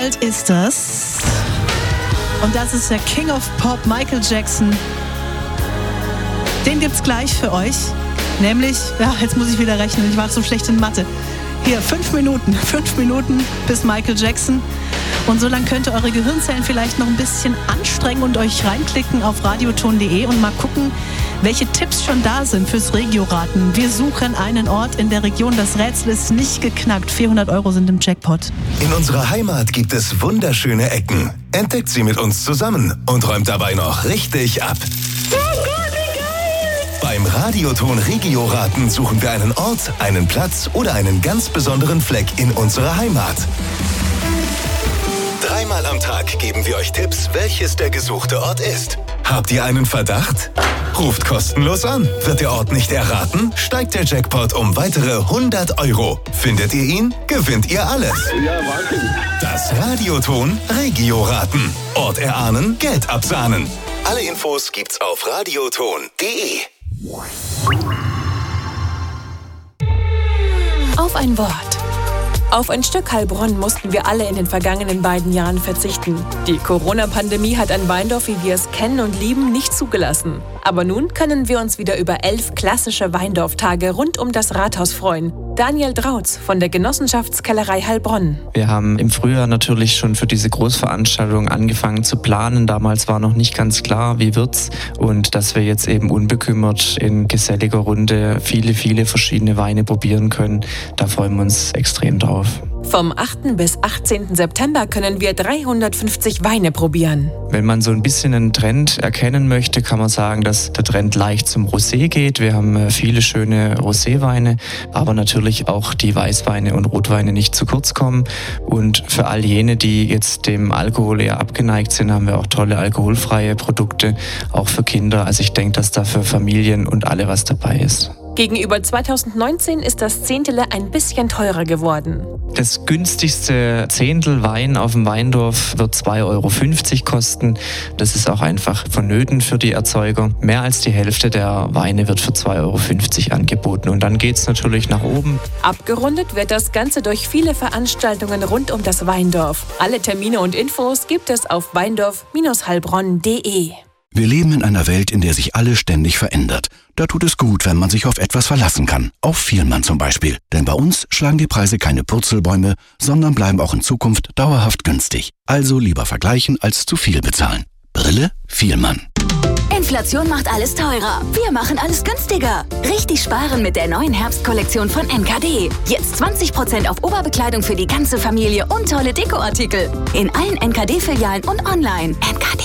alt ist das? Und das ist der King of Pop, Michael Jackson. Den gibt's gleich für euch. Nämlich, jetzt muss ich wieder rechnen, ich war so schlecht in Mathe. Hier, 5 Minuten bis Michael Jackson. Und so lange könnt ihr eure Gehirnzellen vielleicht noch ein bisschen anstrengen und euch reinklicken auf radioton.de und mal gucken, welche Tipps schon da sind fürs Regioraten. Wir suchen einen Ort in der Region. Das Rätsel ist nicht geknackt. 400 € sind im Jackpot. In unserer Heimat gibt es wunderschöne Ecken. Entdeckt sie mit uns zusammen und räumt dabei noch richtig ab. Beim Radioton Regioraten suchen wir einen Ort, einen Platz oder einen ganz besonderen Fleck in unserer Heimat. 3-mal am Tag geben wir euch Tipps, welches der gesuchte Ort ist. Habt ihr einen Verdacht? Ruft kostenlos an. Wird der Ort nicht erraten, steigt der Jackpot um weitere 100 €. Findet ihr ihn, gewinnt ihr alles. Ja, Wahnsinn. Das Radioton Regioraten. Ort erahnen, Geld absahnen. Alle Infos gibt's auf radioton.de. Auf ein Wort. Auf ein Stück Heilbronn mussten wir alle in den vergangenen beiden Jahren verzichten. Die Corona-Pandemie hat ein Weindorf, wie wir es kennen und lieben, nicht zugelassen. Aber nun können wir uns wieder über 11 klassische Weindorftage rund um das Rathaus freuen. Daniel Drautz von der Genossenschaftskellerei Heilbronn. Wir haben im Frühjahr natürlich schon für diese Großveranstaltung angefangen zu planen. Damals war noch nicht ganz klar, wie wird's. Und dass wir jetzt eben unbekümmert in geselliger Runde viele verschiedene Weine probieren können, da freuen wir uns extrem drauf. Vom 8. bis 18. September können wir 350 Weine probieren. Wenn man so ein bisschen einen Trend erkennen möchte, kann man sagen, dass der Trend leicht zum Rosé geht. Wir haben viele schöne Roséweine, aber natürlich auch die Weißweine und Rotweine nicht zu kurz kommen. Und für all jene, die jetzt dem Alkohol eher abgeneigt sind, haben wir auch tolle alkoholfreie Produkte, auch für Kinder. Also ich denke, dass da für Familien und alle was dabei ist. Gegenüber 2019 ist das Zehntele ein bisschen teurer geworden. Das günstigste Zehntel Wein auf dem Weindorf wird 2,50 € kosten. Das ist auch einfach vonnöten für die Erzeuger. Mehr als die Hälfte der Weine wird für 2,50 € angeboten. Und dann geht es natürlich nach oben. Abgerundet wird das Ganze durch viele Veranstaltungen rund um das Weindorf. Alle Termine und Infos gibt es auf weindorf-heilbronn.de. Wir leben in einer Welt, in der sich alles ständig verändert. Da tut es gut, wenn man sich auf etwas verlassen kann. Auf Vielmann zum Beispiel. Denn bei uns schlagen die Preise keine Purzelbäume, sondern bleiben auch in Zukunft dauerhaft günstig. Also lieber vergleichen als zu viel bezahlen. Brille Vielmann. Inflation macht alles teurer. Wir machen alles günstiger. Richtig sparen mit der neuen Herbstkollektion von NKD. Jetzt 20% auf Oberbekleidung für die ganze Familie und tolle Dekoartikel. In allen NKD-Filialen und online. NKD.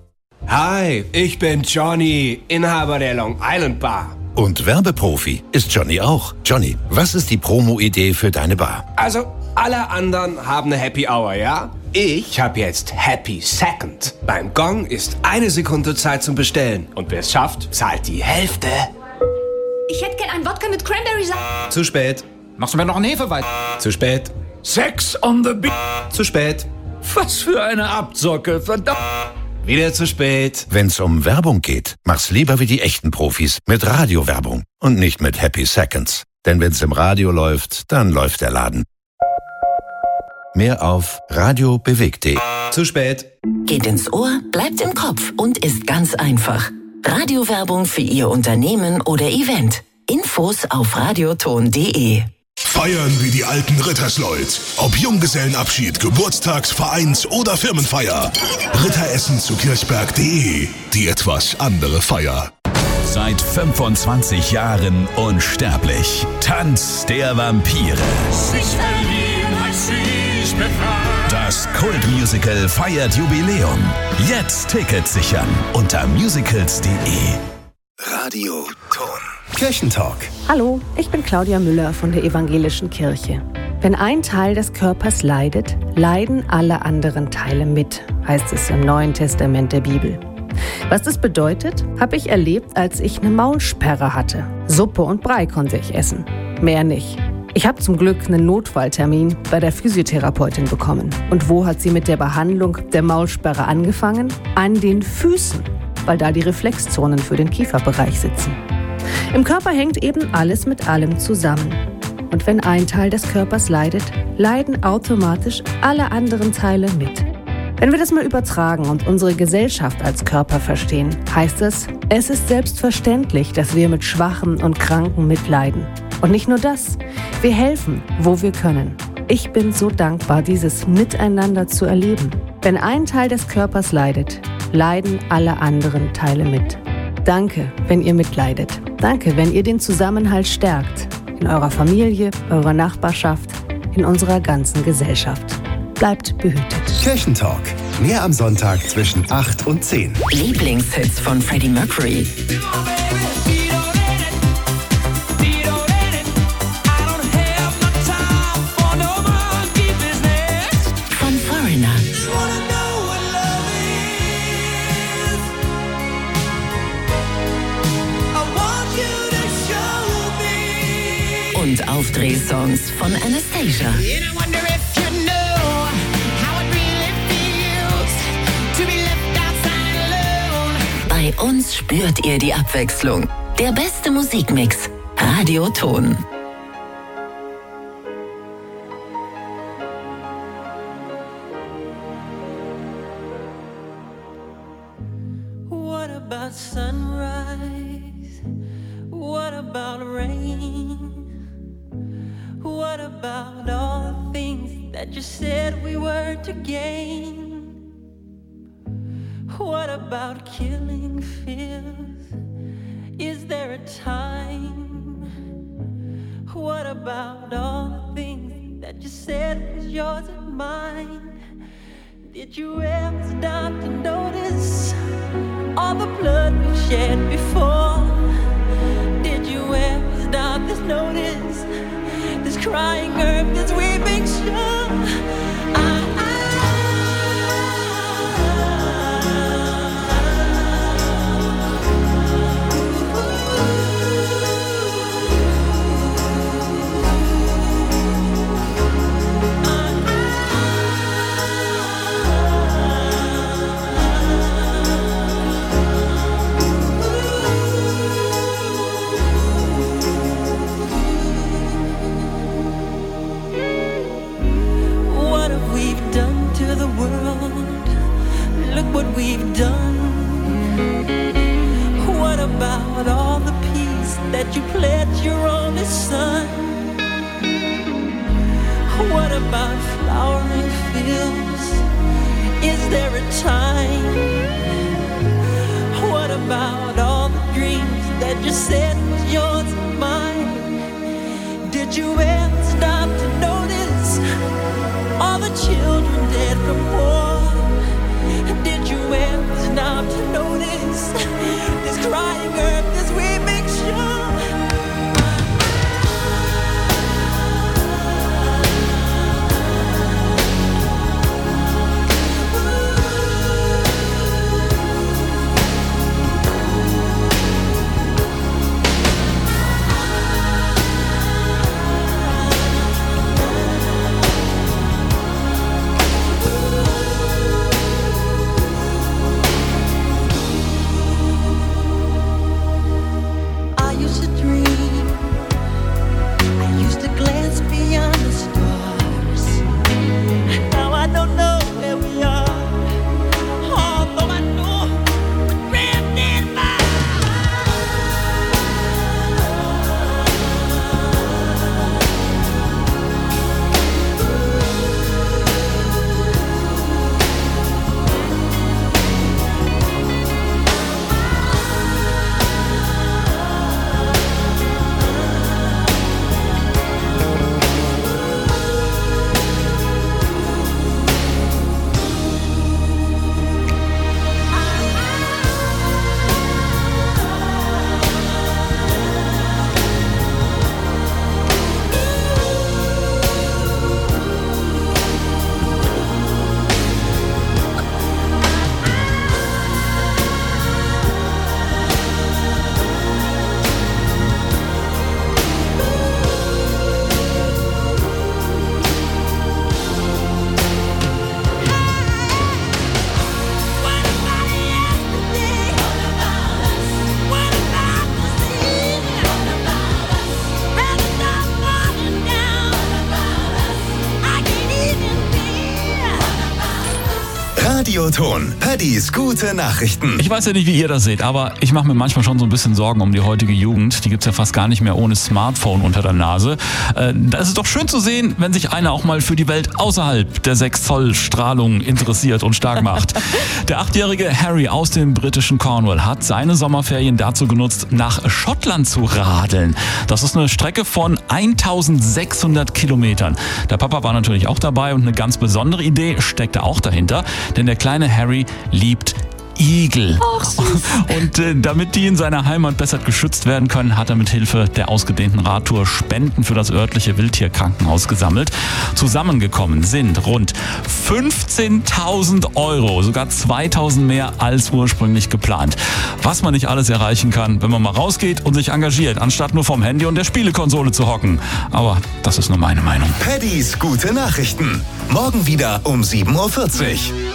Hi, ich bin Johnny, Inhaber der Long Island Bar. Und Werbeprofi ist Johnny auch. Johnny, was ist die Promo-Idee für deine Bar? Also, alle anderen haben eine Happy Hour, ja? Ich habe jetzt Happy Second. Beim Gong ist 1 Sekunde Zeit zum Bestellen. Und wer es schafft, zahlt die Hälfte. Ich hätte gern einen Wodka mit Cranberry-Saft. Zu spät. Machst du mir noch einen Hefewein? Zu spät. Sex on the beat. Zu spät. Was für eine Abzocke, verdammt. Wieder zu spät. Wenn's um Werbung geht, mach's lieber wie die echten Profis mit Radiowerbung und nicht mit Happy Seconds. Denn wenn's im Radio läuft, dann läuft der Laden. Mehr auf radiobewegt.de. Zu spät. Geht ins Ohr, bleibt im Kopf und ist ganz einfach. Radiowerbung für Ihr Unternehmen oder Event. Infos auf radioton.de. Feiern wie die alten Rittersleut. Ob Junggesellenabschied, Geburtstags-, Vereins- oder Firmenfeier. Ritteressen zu Kirchberg.de. Die etwas andere Feier. Seit 25 Jahren unsterblich. Tanz der Vampire. Das Kultmusical feiert Jubiläum. Jetzt Tickets sichern unter musicals.de. Radioton. Kirchentalk. Hallo, ich bin Claudia Müller von der Evangelischen Kirche. Wenn ein Teil des Körpers leidet, leiden alle anderen Teile mit, heißt es im Neuen Testament der Bibel. Was das bedeutet, habe ich erlebt, als ich eine Maulsperre hatte. Suppe und Brei konnte ich essen, mehr nicht. Ich habe zum Glück einen Notfalltermin bei der Physiotherapeutin bekommen. Und wo hat sie mit der Behandlung der Maulsperre angefangen? An den Füßen, weil da die Reflexzonen für den Kieferbereich sitzen. Im Körper hängt eben alles mit allem zusammen. Und wenn ein Teil des Körpers leidet, leiden automatisch alle anderen Teile mit. Wenn wir das mal übertragen und unsere Gesellschaft als Körper verstehen, heißt es ist selbstverständlich, dass wir mit Schwachen und Kranken mitleiden. Und nicht nur das, wir helfen, wo wir können. Ich bin so dankbar, dieses Miteinander zu erleben. Wenn ein Teil des Körpers leidet, leiden alle anderen Teile mit. Danke, wenn ihr mitleidet. Danke, wenn ihr den Zusammenhalt stärkt. In eurer Familie, eurer Nachbarschaft, in unserer ganzen Gesellschaft. Bleibt behütet. Kirchentalk. Mehr am Sonntag zwischen 8 und 10. Lieblingshits von Freddie Mercury. Von Foreigner. Und Aufdrehsongs von Anastasia. Bei uns spürt ihr die Abwechslung. Der beste Musikmix. Radio Ton. What about sunrise? What about rain? What about all the things that you said we were to gain? What about killing fears? Is there a time? What about all the things that you said was yours and mine? Did you ever stop to notice all the blood we shed before? Did you ever stop to notice this crying earth, this weeping shore? What we've done. What about all the peace that you pledged your only son? What about flowering fields? Is there a time? What about all the dreams that you said was yours and mine? Did you ever stop to notice all the children dead from war? Did you ever stop to notice this crying earth, this weeping shore? Radioton. Paddys gute Nachrichten. Ich weiß ja nicht, wie ihr das seht, aber ich mache mir manchmal schon so ein bisschen Sorgen um die heutige Jugend. Die gibt's ja fast gar nicht mehr ohne Smartphone unter der Nase. Da ist es doch schön zu sehen, wenn sich einer auch mal für die Welt außerhalb der 6-Zoll-Strahlung interessiert und stark macht. Der 8-jährige Harry aus dem britischen Cornwall hat seine Sommerferien dazu genutzt, nach Schottland zu radeln. Das ist eine Strecke von 1600 Kilometern. Der Papa war natürlich auch dabei und eine ganz besondere Idee steckte auch dahinter, denn der kleine Harry liebt Igel. Und damit die in seiner Heimat besser geschützt werden können, hat er mit Hilfe der ausgedehnten Radtour Spenden für das örtliche Wildtierkrankenhaus gesammelt. Zusammengekommen sind rund 15.000 €, sogar 2.000 mehr als ursprünglich geplant. Was man nicht alles erreichen kann, wenn man mal rausgeht und sich engagiert, anstatt nur vom Handy und der Spielekonsole zu hocken. Aber das ist nur meine Meinung. Paddys gute Nachrichten. Morgen wieder um 7:40 Uhr.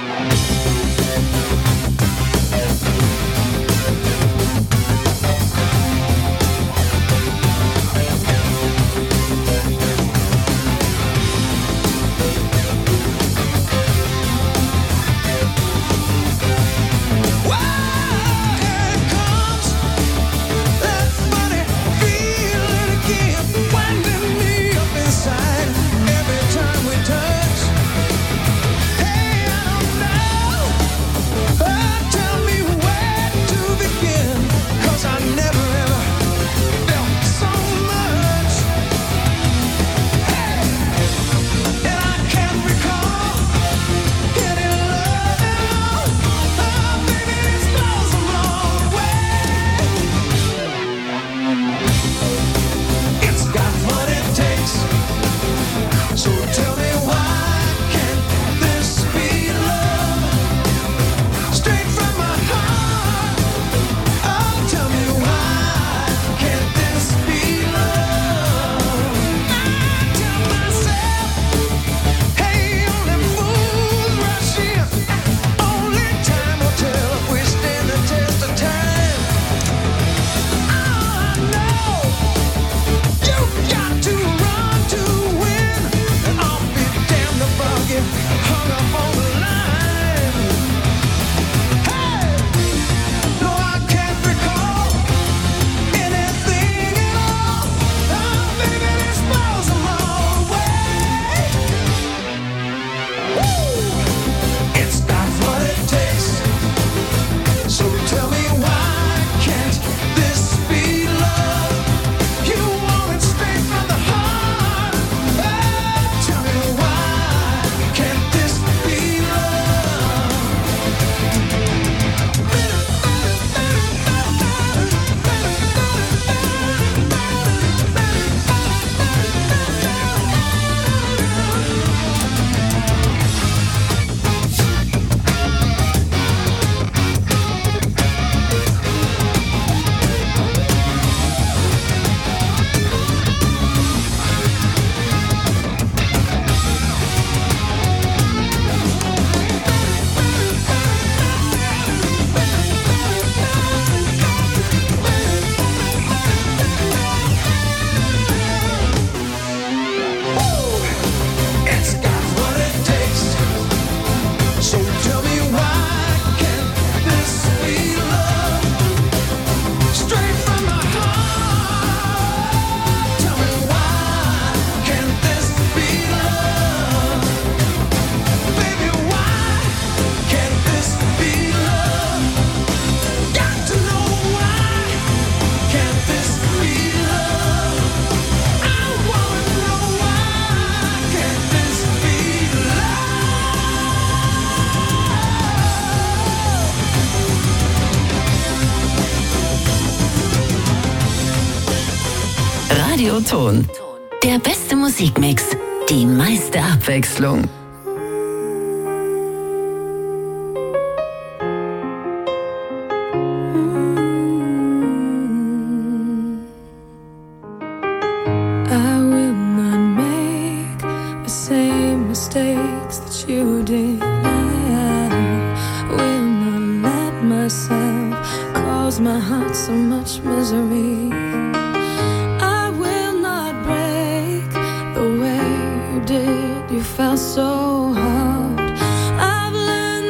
Radioton. Der beste Musikmix, die meiste Abwechslung. Felt so hard. I've learned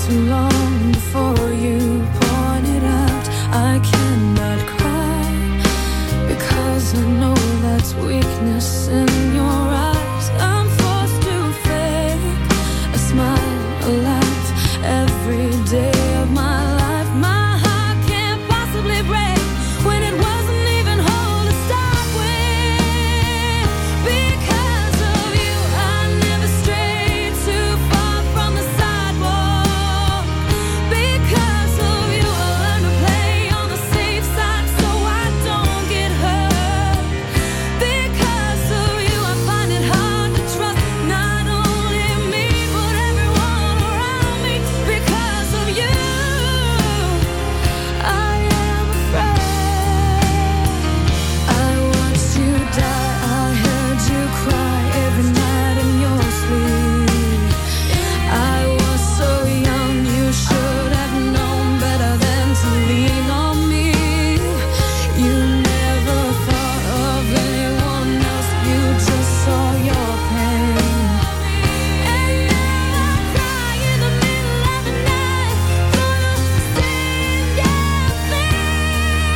too long before you pointed out I cannot cry, because I know that's weakness in your eyes. I'm forced to fake a smile, a laugh every day of my life. My heart can't possibly break when it wasn't even whole to start with. Because of you, I never strayed too far from the sidewalk. Because of you, I learned to play on the safe side so I don't get hurt. Because of you, I find it hard to trust not only me but everyone around me. Because of you, I am afraid. I watched you die, I heard you cry every night in your sleep. I was so young, you should have known better than to lean on me. You never thought of anyone else, you just saw your pain. And now I cry in the middle of the night for the same damn thing.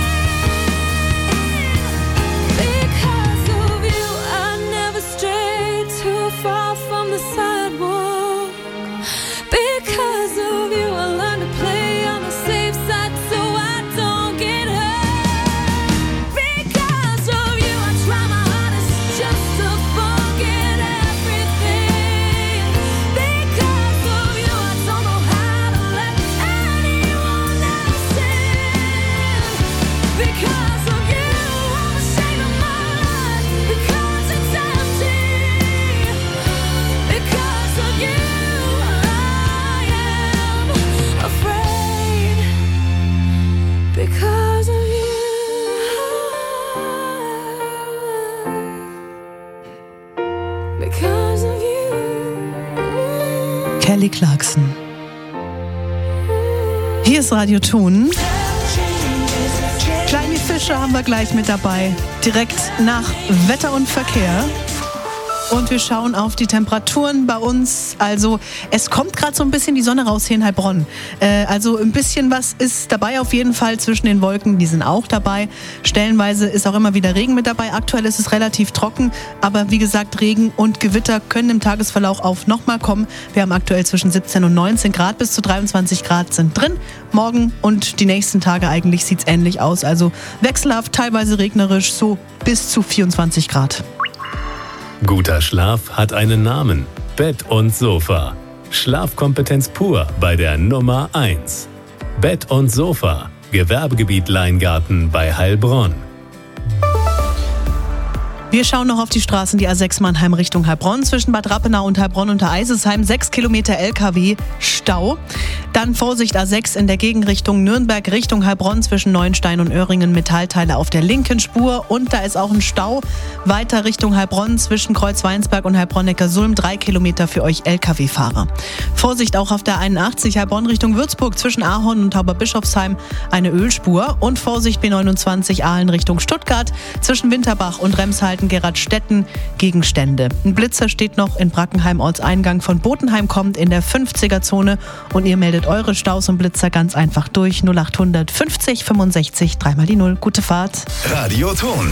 Because of you, I never strayed too far from the sidewalk. Because of you, I learned to play on the safe side so I don't get hurt. Because of you, I try my hardest just to forget everything. Because of you, I don't know how to let anyone else in. Because of you, I'm ashamed of my life, because it's empty. Because of you, I am afraid. Because of you, because of you. Kelly Clarkson. Hier ist Radio Thun. Kleine Fische haben wir gleich mit dabei. Direkt nach Wetter und Verkehr. Und wir schauen auf die Temperaturen bei uns. Also es kommt gerade so ein bisschen die Sonne raus hier in Heilbronn. Also ein bisschen was ist dabei auf jeden Fall zwischen den Wolken. Die sind auch dabei. Stellenweise ist auch immer wieder Regen mit dabei. Aktuell ist es relativ trocken. Aber wie gesagt, Regen und Gewitter können im Tagesverlauf auf nochmal kommen. Wir haben aktuell zwischen 17 und 19 Grad. Bis zu 23 Grad sind drin. Morgen und die nächsten Tage eigentlich sieht es ähnlich aus. Also wechselhaft, teilweise regnerisch, so bis zu 24 Grad. Guter Schlaf hat einen Namen. Bett und Sofa. Schlafkompetenz pur bei der Nummer 1. Bett und Sofa. Gewerbegebiet Leingarten bei Heilbronn. Wir schauen noch auf die Straßen, die A6 Mannheim Richtung Heilbronn. Zwischen Bad Rappenau und Heilbronn unter Eisesheim 6 Kilometer LKW Stau. Dann Vorsicht A6 in der Gegenrichtung Nürnberg Richtung Heilbronn zwischen Neuenstein und Öhringen, Metallteile auf der linken Spur. Und da ist auch ein Stau weiter Richtung Heilbronn zwischen Kreuzweinsberg und Heilbronn-Neckarsulm 3 Kilometer für euch LKW-Fahrer. Vorsicht auch auf der 81 Heilbronn Richtung Würzburg zwischen Ahorn und Tauberbischofsheim eine Ölspur. Und Vorsicht B29 Aalen Richtung Stuttgart zwischen Winterbach und Remshalden Geradstetten Gegenstände. Ein Blitzer steht noch in Brackenheim, Ortseingang von Botenheim kommt in der 50er-Zone und ihr meldet eure Staus und Blitzer ganz einfach durch 0800 50 65 3 mal die 0. Gute Fahrt. Radio Thun.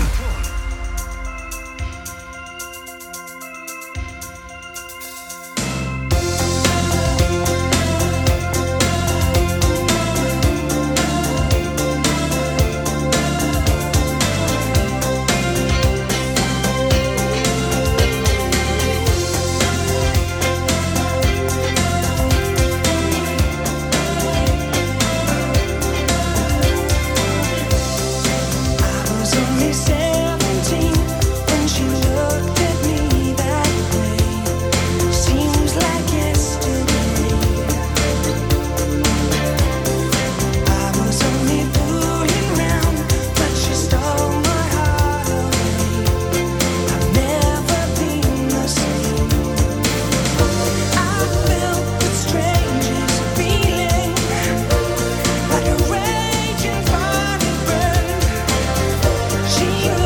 She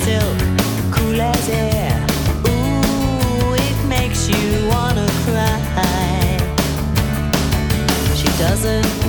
silk, cool as air. Ooh, it makes you wanna cry. She doesn't